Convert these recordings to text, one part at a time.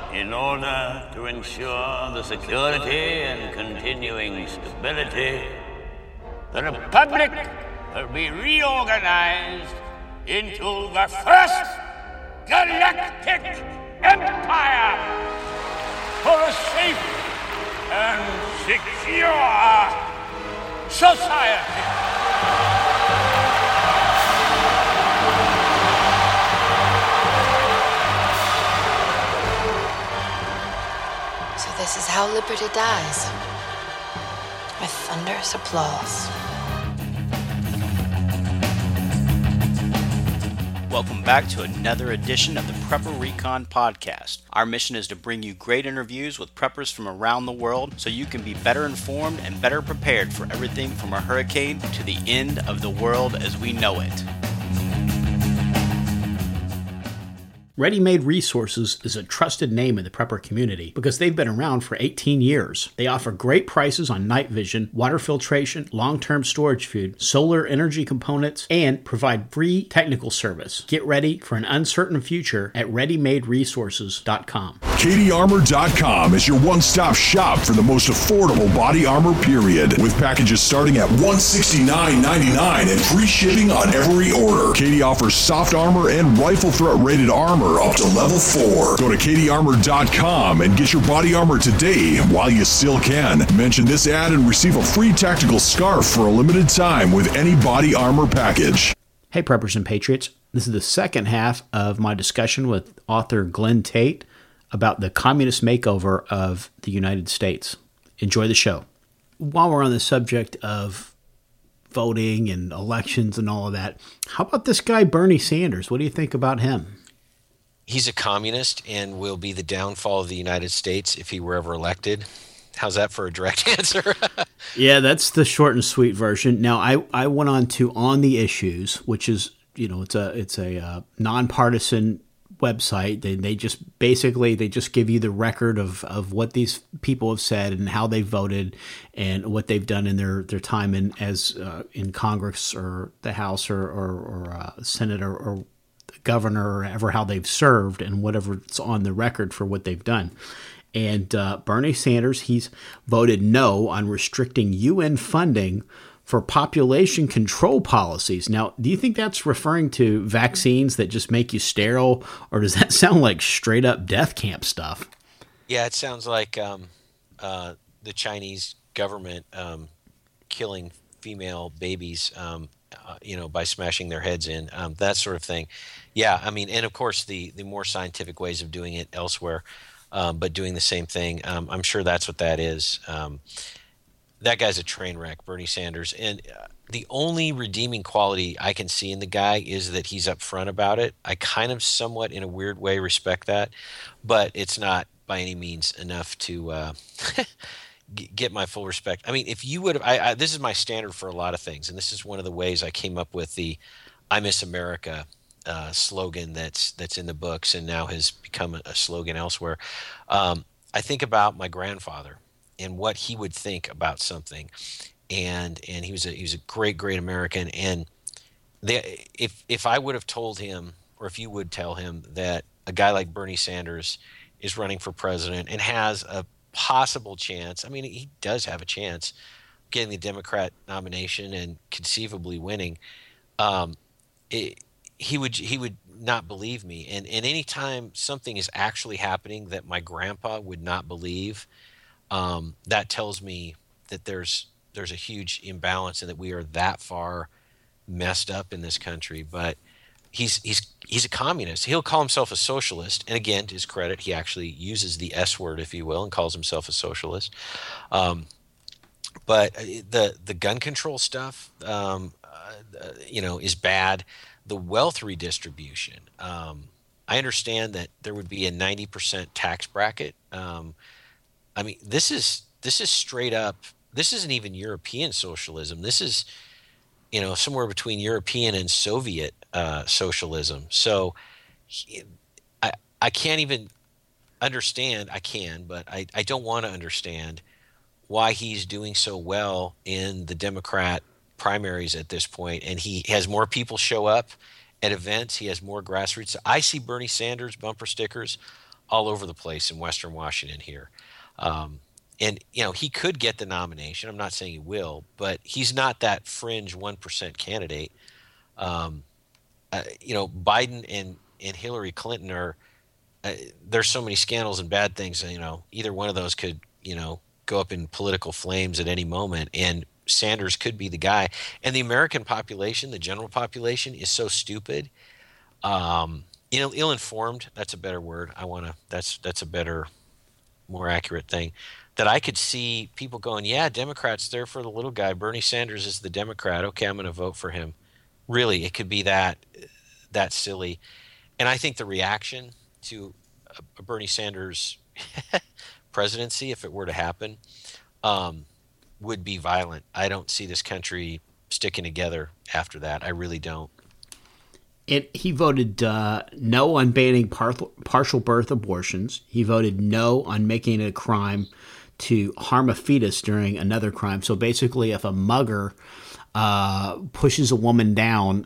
in order to ensure the security and continuing stability, the Republic will be reorganized into the First Galactic Empire for a safe and secure society. So this is how liberty dies. With thunderous applause. Welcome back to another edition of the Prepper Recon Podcast. Our mission is to bring you great interviews with preppers from around the world so you can be better informed and better prepared for everything from a hurricane to the end of the world as we know it. Ready Made Resources is a trusted name in the prepper community because they've been around for 18 years. They offer great prices on night vision, water filtration, long-term storage food, solar energy components, and provide free technical service. Get ready for an uncertain future at ReadyMadeResources.com. KDArmor.com is your one-stop shop for the most affordable body armor, period. With packages starting at $169.99 and free shipping on every order. KD offers soft armor and rifle threat rated armor up to level 4. Go to KDArmor.com and get your body armor today while you still can. Mention this ad and receive a free tactical scarf for a limited time with any body armor package. Hey Preppers and Patriots, this is the second half of my discussion with author Glenn Tate about the communist makeover of the United States. Enjoy the show. While we're on the subject of voting and elections and all of that, how about this guy Bernie Sanders? What do you think about him? He's a communist and will be the downfall of the United States if he were ever elected. How's that for a direct answer? Yeah, that's the short and sweet version. Now, I went on to On the Issues, which is, it's a nonpartisan website. They just give you the record of what these people have said and how they voted and what they've done in their time in Congress or the House or Senate or governor or ever how they've served and whatever's on the record for what they've done. And Bernie Sanders, he's voted no on restricting UN funding for population control policies. Now, do you think that's referring to vaccines that just make you sterile, or does that sound like straight up death camp stuff? Yeah, it sounds like the Chinese government killing female babies by smashing their heads in, that sort of thing. Yeah, I mean, and of course the more scientific ways of doing it elsewhere, but doing the same thing. I'm sure that's what that is. That guy's a train wreck, Bernie Sanders. And the only redeeming quality I can see in the guy is that he's upfront about it. I kind of somewhat, in a weird way, respect that, but it's not by any means enough to get my full respect. I mean, if you would have, this is my standard for a lot of things, and this is one of the ways I came up with the "I Miss America" slogan that's in the books and now has become a slogan elsewhere. I think about my grandfather and what he would think about something, and he was a great American. And if I would have told him, or if you would tell him that a guy like Bernie Sanders is running for president and has a possible chance, I mean, he does have a chance getting the Democrat nomination and conceivably winning, he would not believe me. And any time something is actually happening that my grandpa would not believe, that tells me that there's a huge imbalance and that we are that far messed up in this country. But he's a communist. He'll call himself a socialist, and again, to his credit, he actually uses the S word, if you will, and calls himself a socialist. But the gun control stuff, is bad. The wealth redistribution. I understand that there would be a 90% tax bracket. I mean, this is straight up. This isn't even European socialism. This is, somewhere between European and Soviet socialism. So I can't even understand. I can, but I don't want to understand why he's doing so well in the Democrat primaries at this point. And he has more people show up at events. He has more grassroots. I see Bernie Sanders bumper stickers all over the place in Western Washington here. And, he could get the nomination. I'm not saying he will, but he's not that fringe 1% candidate. Biden and Hillary Clinton are, there's so many scandals and bad things, either one of those could, go up in political flames at any moment. And Sanders could be the guy. And the American population, the general population, is so stupid. Ill-informed, that's a better word. That's a better, more accurate thing. That I could see people going, yeah, Democrats, they're for the little guy. Bernie Sanders is the Democrat. Okay, I'm going to vote for him. Really, it could be that silly. And I think the reaction to a Bernie Sanders presidency, if it were to happen, would be violent. I don't see this country sticking together after that. I really don't. He voted no on banning partial birth abortions. He voted no on making it a crime to harm a fetus during another crime. So basically, if a mugger pushes a woman down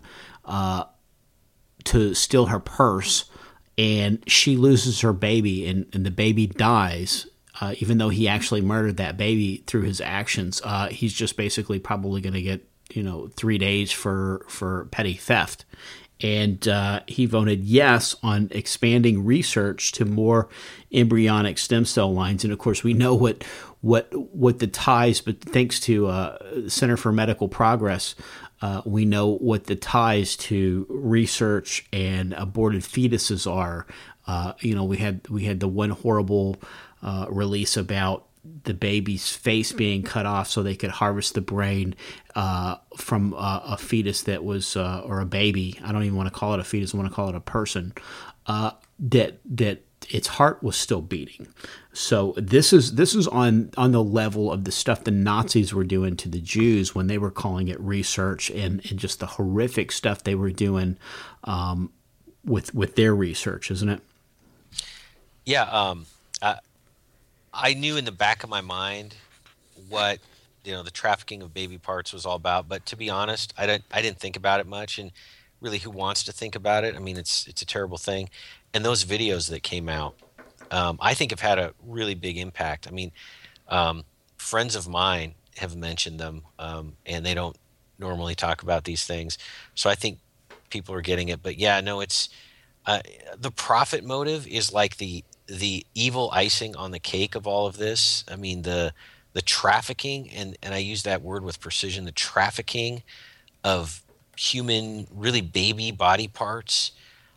to steal her purse and she loses her baby and the baby dies, even though he actually murdered that baby through his actions, he's just basically probably going to get 3 days for petty theft. And he voted yes on expanding research to more embryonic stem cell lines. And of course, we know what the ties, but thanks to Center for Medical Progress, we know what the ties to research and aborted fetuses are. We had the one horrible release about the baby's face being cut off so they could harvest the brain from a fetus that was, or a baby. I don't even want to call it a fetus. I want to call it a person. That its heart was still beating. So this is on the level of the stuff the Nazis were doing to the Jews when they were calling it research and just the horrific stuff they were doing with their research, isn't it? Yeah. I knew in the back of my mind what the trafficking of baby parts was all about, but to be honest, I didn't think about it much, and really, who wants to think about it? I mean, it's a terrible thing. And those videos that came out, I think have had a really big impact. I mean, friends of mine have mentioned them, and they don't normally talk about these things, so I think people are getting it. But yeah, no, it's the profit motive is like the evil icing on the cake of all of this. I mean, the trafficking, and I use that word with precision, the trafficking of human, really baby body parts.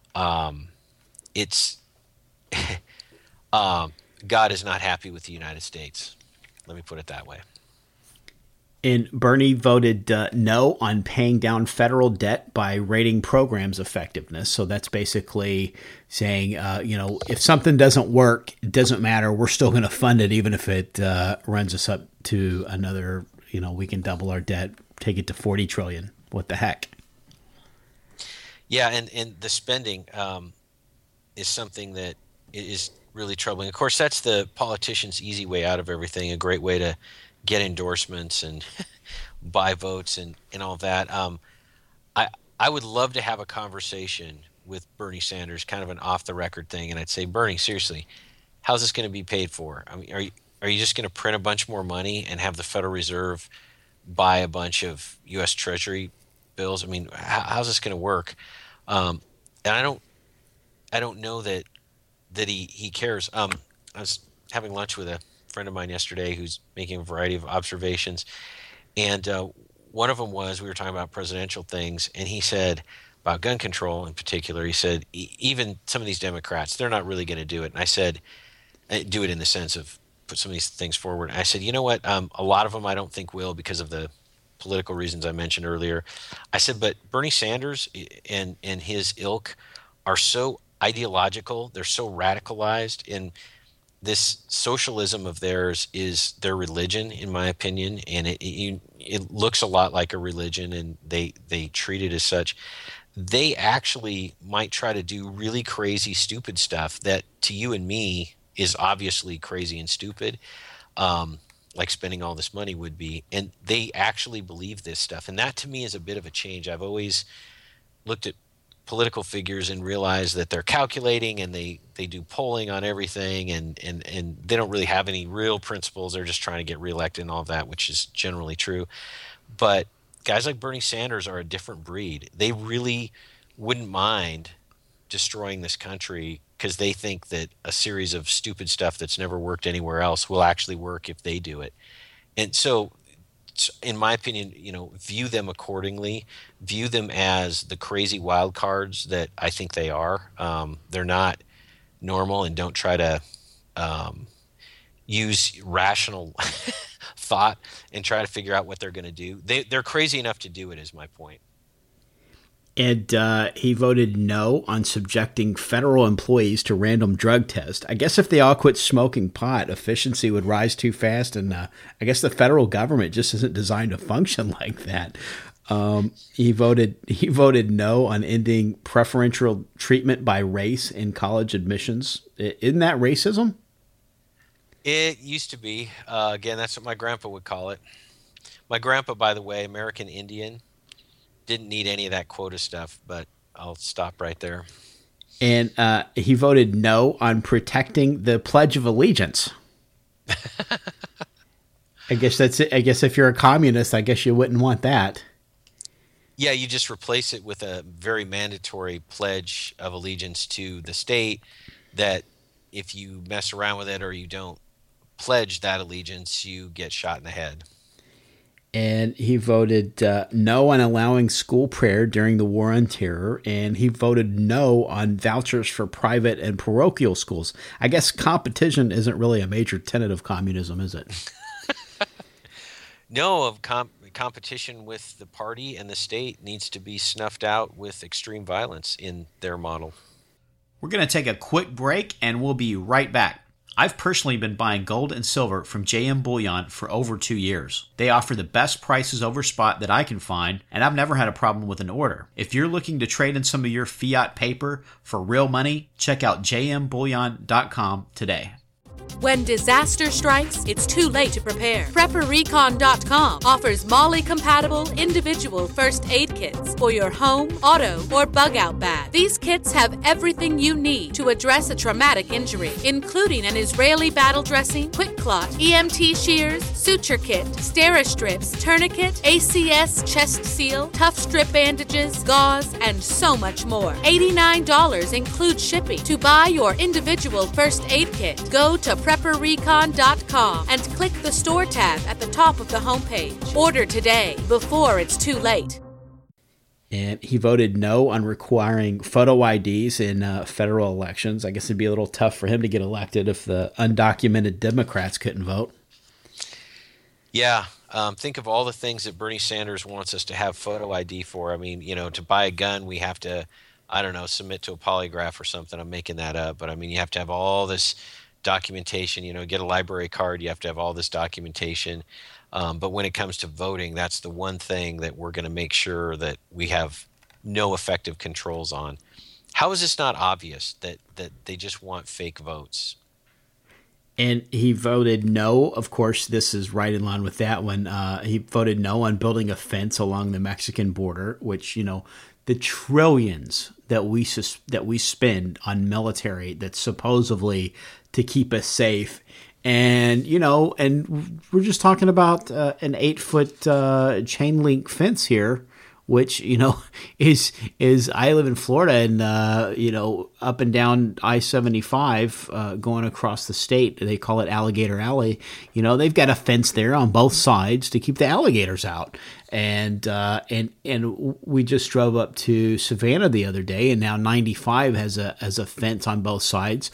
It's God is not happy with the United States. Let me put it that way. And Bernie voted no on paying down federal debt by rating programs' effectiveness. So that's basically saying, if something doesn't work, it doesn't matter. We're still going to fund it, even if it runs us up to another, we can double our debt, take it to 40 trillion. What the heck? Yeah, and the spending is something that is really troubling. Of course, that's the politician's easy way out of everything, a great way to get endorsements and buy votes and all of that. I would love to have a conversation with Bernie Sanders, kind of an off-the-record thing, and I'd say, Bernie, seriously, how's this going to be paid for? I mean, are you just going to print a bunch more money and have the Federal Reserve buy a bunch of U.S. Treasury bills? I mean, how's this going to work? And I don't know that he cares. I was having lunch with a friend of mine yesterday who's making a variety of observations, and one of them was, we were talking about presidential things, and he said about gun control in particular, he said even some of these Democrats, they're not really going to do it. And I said, do it in the sense of put some of these things forward. And I said, you know what, a lot of them I don't think will, because of the political reasons I mentioned earlier. I said, but Bernie Sanders and his ilk are so ideological, they're so radicalized, and this socialism of theirs is their religion, in my opinion, and it looks a lot like a religion, and they treat it as such. They actually might try to do really crazy, stupid stuff that to you and me is obviously crazy and stupid, like spending all this money would be, and they actually believe this stuff. And that to me is a bit of a change. I've always looked at political figures and realize that they're calculating and they do polling on everything and they don't really have any real principles. They're just trying to get reelected and all of that, which is generally true. But guys like Bernie Sanders are a different breed. They really wouldn't mind destroying this country because they think that a series of stupid stuff that's never worked anywhere else will actually work if they do it. And so, in my opinion, view them accordingly. View them as the crazy wild cards that I think they are. They're not normal, and don't try to use rational thought and try to figure out what they're going to do. They're crazy enough to do it, is my point. And he voted no on subjecting federal employees to random drug tests. I guess if they all quit smoking pot, efficiency would rise too fast. And I guess the federal government just isn't designed to function like that. He voted no on ending preferential treatment by race in college admissions. Isn't that racism? It used to be. Again, that's what my grandpa would call it. My grandpa, by the way, American Indian, didn't need any of that quota stuff, but I'll stop right there. And he voted no on protecting the Pledge of Allegiance. I guess that's it. I guess if you're a communist, I guess you wouldn't want that. Yeah, you just replace it with a very mandatory Pledge of Allegiance to the state that if you mess around with it or you don't pledge that allegiance, you get shot in the head. And he voted no on allowing school prayer during the War on Terror, and he voted no on vouchers for private and parochial schools. I guess competition isn't really a major tenet of communism, is it? No, of competition with the party and the state needs to be snuffed out with extreme violence in their model. We're going to take a quick break, and we'll be right back. I've personally been buying gold and silver from JM Bullion for over 2 years. They offer the best prices over spot that I can find, and I've never had a problem with an order. If you're looking to trade in some of your fiat paper for real money, check out jmbullion.com today. When disaster strikes, it's too late to prepare. PrepperRecon.com offers MOLLE-compatible individual first aid kits for your home, auto, or bug-out bag. These kits have everything you need to address a traumatic injury, including an Israeli battle dressing, quick clot, EMT shears, suture kit, Steri-strips, tourniquet, ACS chest seal, tough strip bandages, gauze, and so much more. $89 includes shipping. To buy your individual first aid kit, go to PrepperRecon.com and click the store tab at the top of the homepage. Order today before it's too late. And he voted no on requiring photo IDs in federal elections. I guess it'd be a little tough for him to get elected if the undocumented Democrats couldn't vote. Yeah. Think of all the things that Bernie Sanders wants us to have photo ID for. I mean, to buy a gun, we have to, submit to a polygraph or something. I'm making that up. But, you have to have all this documentation, get a library card, you have to have all this documentation. But when it comes to voting, that's the one thing that we're going to make sure that we have no effective controls on. How is this not obvious that they just want fake votes? And he voted no. Of course, this is right in line with that one. He voted no on building a fence along the Mexican border, which, the trillions that we spend on military that's supposedly to keep us safe. And, and we're just talking about an 8-foot chain link fence here, which, is I live in Florida and, up and down I-75 going across the state. They call it Alligator Alley. They've got a fence there on both sides to keep the alligators out. And we just drove up to Savannah the other day, and now 95 has a fence on both sides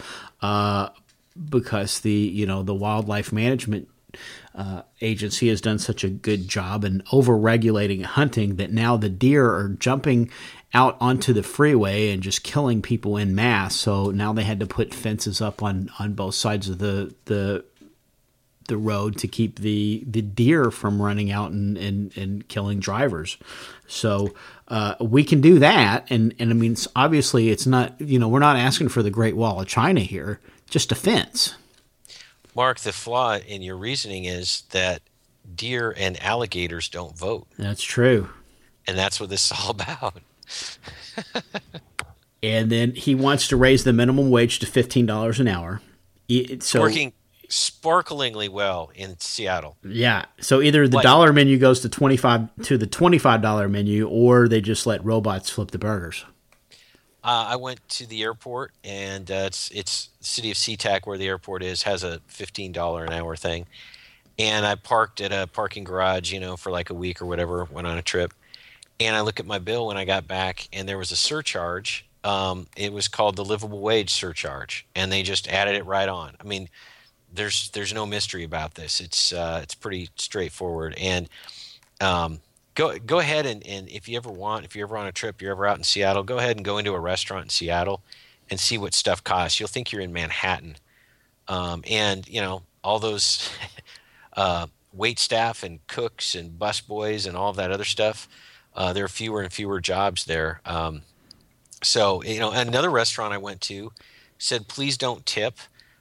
because the wildlife management agency has done such a good job in over-regulating hunting that now the deer are jumping out onto the freeway and just killing people en masse. So now they had to put fences up on both sides of the road to keep the deer from running out and killing drivers. So we can do that. And obviously it's not, we're not asking for the Great Wall of China here, just a fence. Mark, the flaw in your reasoning is that deer and alligators don't vote. That's true. And that's what this is all about. And then he wants to raise the minimum wage to $15 an hour. So working sparklingly well in Seattle. Yeah. So either the dollar menu goes to the $25 menu, or they just let robots flip the burgers. I went to the airport, and it's the city of SeaTac, where the airport is, has a $15 an hour thing. And I parked at a parking garage, for like a week or whatever, went on a trip. And I look at my bill when I got back, and there was a surcharge. It was called the livable wage surcharge, and they just added it right on. I mean, there's no mystery about this. It's pretty straightforward. And go ahead and if you're ever on a trip, you're ever out in Seattle, go ahead and go into a restaurant in Seattle and see what stuff costs. You'll think you're in Manhattan. And all those wait staff and cooks and busboys and all of that other stuff. There are fewer and fewer jobs there. So another restaurant I went to said, please don't tip.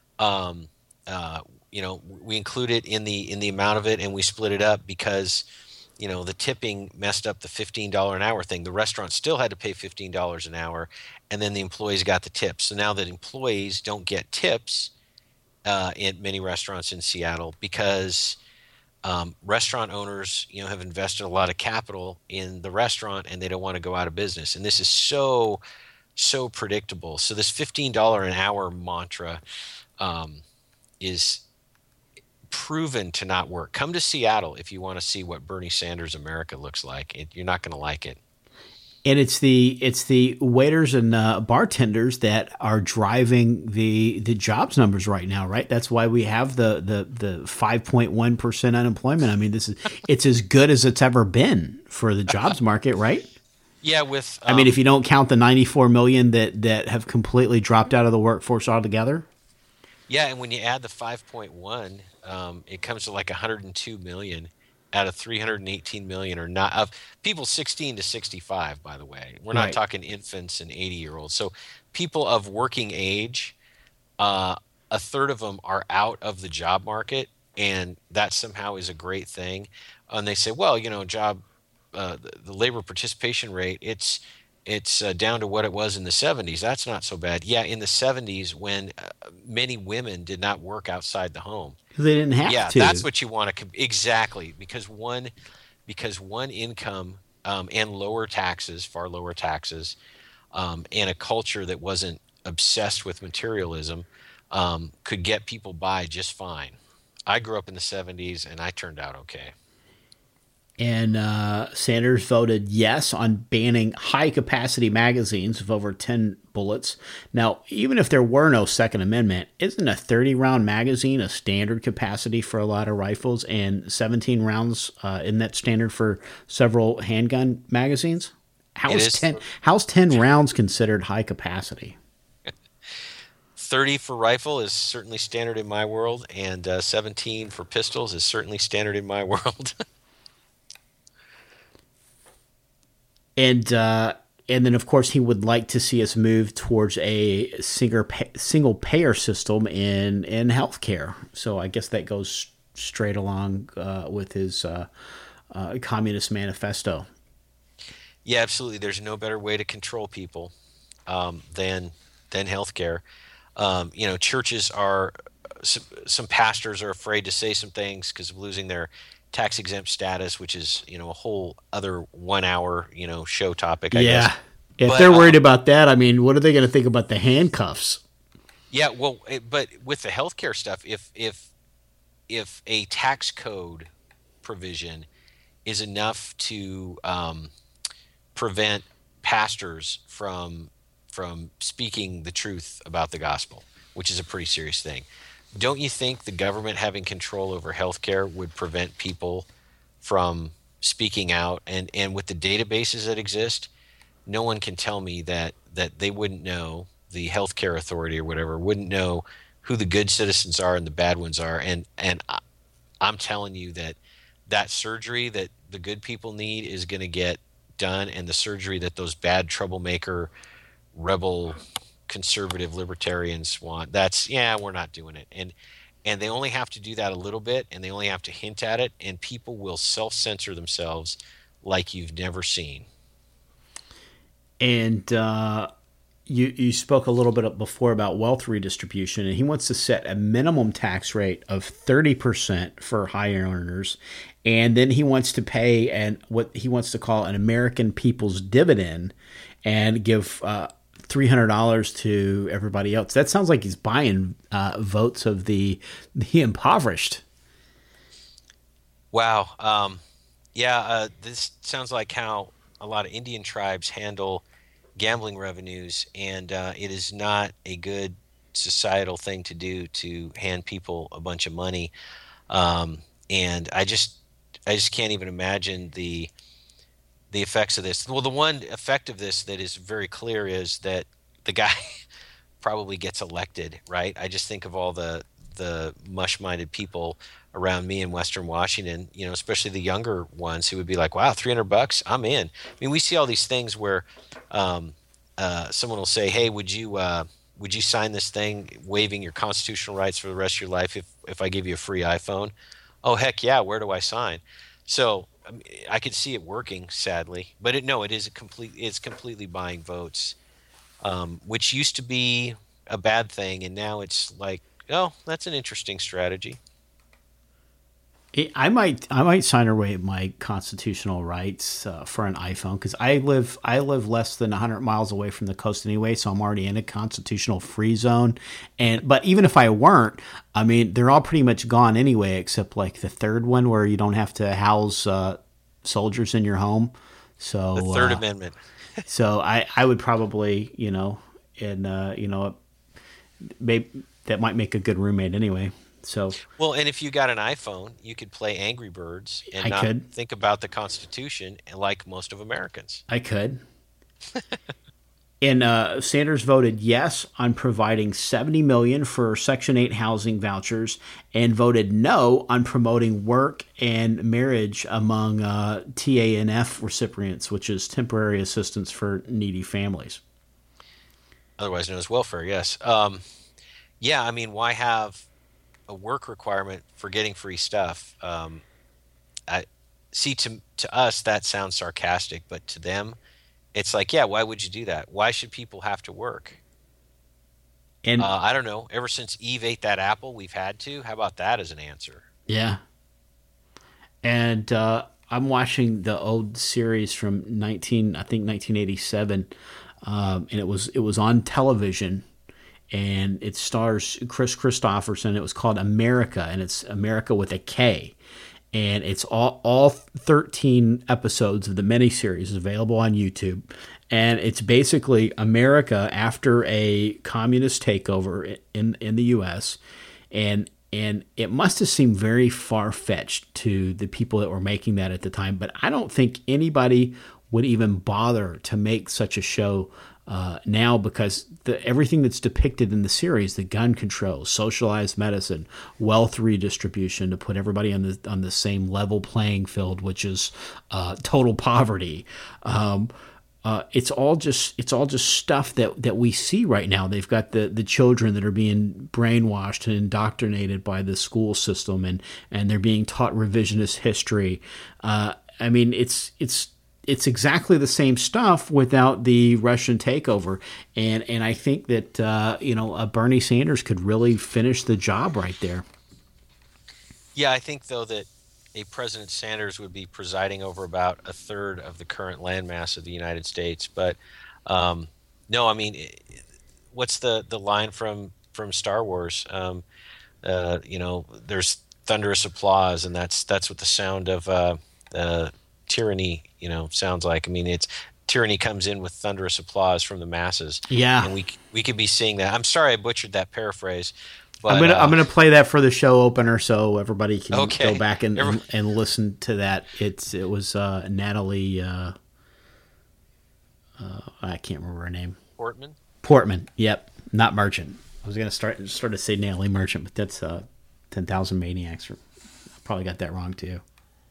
We include it in the amount of it, and we split it up because the tipping messed up the $15 an hour thing. The restaurant still had to pay $15 an hour, and then the employees got the tips. So now that employees don't get tips in many restaurants in Seattle because restaurant owners have invested a lot of capital in the restaurant, and they don't want to go out of business. And this is so predictable. So this $15 an hour mantra is proven to not work. Come to Seattle if you want to see what Bernie Sanders America looks like. You're not going to like it. And it's the waiters and bartenders that are driving the jobs numbers right now, right? That's why we have the 5.1% unemployment. I mean, it's as good as it's ever been for the jobs market, right? Yeah, I mean, if you don't count the 94 million that have completely dropped out of the workforce altogether. Yeah, and when you add the 5.1, it comes to like 102 million out of 318 million or not of people 16 to 65, by the way. We're not talking infants and 80-year-olds. So people of working age, a third of them are out of the job market, and that somehow is a great thing. And they say, well, the labor participation rate, it's down to what it was in the 70s. That's not so bad. Yeah, in the 70s when many women did not work outside the home. They didn't have to. Yeah, that's what you want to exactly because one income and lower taxes, far lower taxes, and a culture that wasn't obsessed with materialism could get people by just fine. I grew up in the 70s, and I turned out okay. And Sanders voted yes on banning high-capacity magazines of over 10 bullets. Now, even if there were no Second Amendment, isn't a 30-round magazine a standard capacity for a lot of rifles, and 17 rounds isn't that standard for several handgun magazines? How's 10 rounds considered high capacity? 30 for rifle is certainly standard in my world, and 17 for pistols is certainly standard in my world. And then, of course, he would like to see us move towards a single payer system in healthcare. So I guess that goes straight along with his Communist Manifesto. Yeah, absolutely. There's no better way to control people than healthcare. Churches are some pastors are afraid to say some things because of losing their tax exempt status, which is a whole other 1 hour show topic. I guess. If they're worried about that, I mean, what are they going to think about the handcuffs? Yeah, well, but with the healthcare stuff, if a tax code provision is enough to prevent pastors from speaking the truth about the gospel, which is a pretty serious thing. Don't you think the government having control over healthcare would prevent people from speaking out? And with the databases that exist, no one can tell me that they wouldn't know, the healthcare authority or whatever, wouldn't know who the good citizens are and the bad ones are. And I'm telling you that surgery that the good people need is going to get done, and the surgery that those bad troublemaker, rebel, conservative libertarians want, we're not doing it. And they only have to do that a little bit, and they only have to hint at it, and people will self-censor themselves like you've never seen. And you spoke a little bit before about wealth redistribution, and he wants to set a minimum tax rate of 30% for high earners, and then he wants to pay what he wants to call an American people's dividend, and give $300 to everybody else. That sounds like he's buying votes of the impoverished. Wow. This sounds like how a lot of Indian tribes handle gambling revenues, and it is not a good societal thing to do, to hand people a bunch of money. And I just can't even imagine the effects of this. Well, the one effect of this that is very clear is that the guy probably gets elected, right? I just think of all the mush-minded people around me in Western Washington, especially the younger ones who would be like, wow, $300, I'm in. I mean, we see all these things where someone will say, hey, would you sign this thing waiving your constitutional rights for the rest of your life if I give you a free iPhone? Oh, heck yeah, where do I sign? So I could see it working, sadly, but it's completely buying votes, which used to be a bad thing, and now it's like, oh, that's an interesting strategy. I might sign away my constitutional rights for an iPhone, because I live less than 100 miles away from the coast anyway, so I'm already in a constitutional free zone. But even if I weren't, I mean, they're all pretty much gone anyway, except like the third one where you don't have to house soldiers in your home. So the Third Amendment. So I would probably maybe that might make a good roommate anyway. So well, and if you got an iPhone, you could play Angry Birds and think about the Constitution like most of Americans. I could. And Sanders voted yes on providing $70 million for Section 8 housing vouchers, and voted no on promoting work and marriage among TANF recipients, which is temporary assistance for needy families. Otherwise known as welfare, yes. Yeah, I mean, why have a work requirement for getting free stuff? To us that sounds sarcastic, but to them it's like, yeah, why would you do that? Why should people have to work? And I don't know, ever since Eve ate that apple, we've had to. How about that as an answer? Yeah. And I'm watching the old series from 1987, and it was on television. And it stars Chris Christopherson. It was called America, and it's America with a K. And it's all 13 episodes of the miniseries is available on YouTube. And it's basically America after a communist takeover in the U.S. And it must have seemed very far-fetched to the people that were making that at the time. But I don't think anybody would even bother to make such a show now, because everything that's depicted in the series, the gun control, socialized medicine, wealth redistribution to put everybody on the same level playing field, which is total poverty. It's all just stuff that we see right now. They've got the children that are being brainwashed and indoctrinated by the school system, and they're being taught revisionist history. I mean, it's exactly the same stuff without the Russian takeover. And I think that, Bernie Sanders could really finish the job right there. Yeah, I think, though, that a President Sanders would be presiding over about a third of the current landmass of the United States. But no, I mean, what's the line from Star Wars? There's thunderous applause, and that's what the sound of tyranny, sounds like. I mean, it's tyranny comes in with thunderous applause from the masses. Yeah, and we could be seeing that. I'm sorry I butchered that paraphrase. But, I'm gonna play that for the show opener so everybody can go back and listen to that. It was Natalie. I can't remember her name. Portman. Yep, not Merchant. I was gonna start to say Natalie Merchant, but that's 10,000 Maniacs. I probably got that wrong too.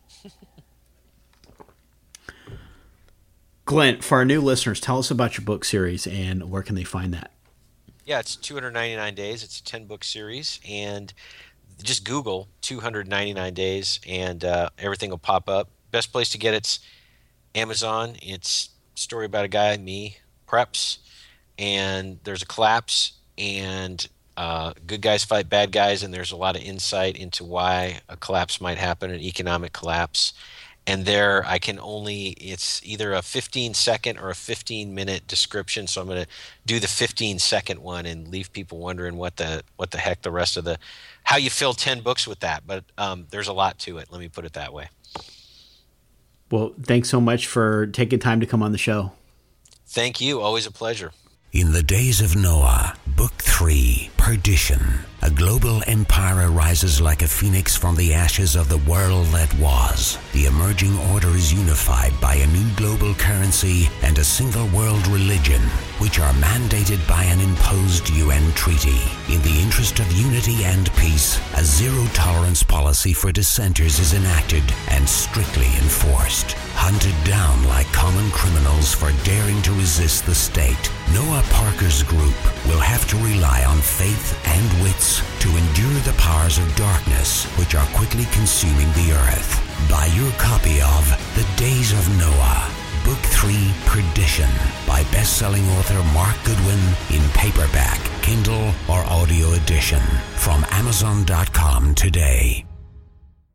Glenn, for our new listeners, tell us about your book series and where can they find that? Yeah, it's 299 days. It's a 10-book series, and just Google 299 days, and everything will pop up. Best place to get it's Amazon. It's story about a guy, preps, and there's a collapse, and good guys fight bad guys, and there's a lot of insight into why a collapse might happen, an economic collapse. And there it's either a 15-second or a 15-minute description, so I'm going to do the 15-second one and leave people wondering what the heck the rest of how you fill 10 books with that. But there's a lot to it, let me put it that way. Well, thanks so much for taking time to come on the show. Thank you. Always a pleasure. In the days of Noah, Book 3, Perdition. A global empire arises like a phoenix from the ashes of the world that was. The emerging order is unified by a new global currency and a single world religion, which are mandated by an imposed UN treaty. In the interest of unity and peace, a zero-tolerance policy for dissenters is enacted and strictly enforced. Hunted down like common criminals for daring to resist the state, Noah Parker's group will have to rely on faith and wits to endure the powers of darkness which are quickly consuming the earth. Buy your copy of The Days of Noah, Book 3, Perdition, by best-selling author Mark Goodwin in paperback, Kindle, or audio edition from Amazon.com today.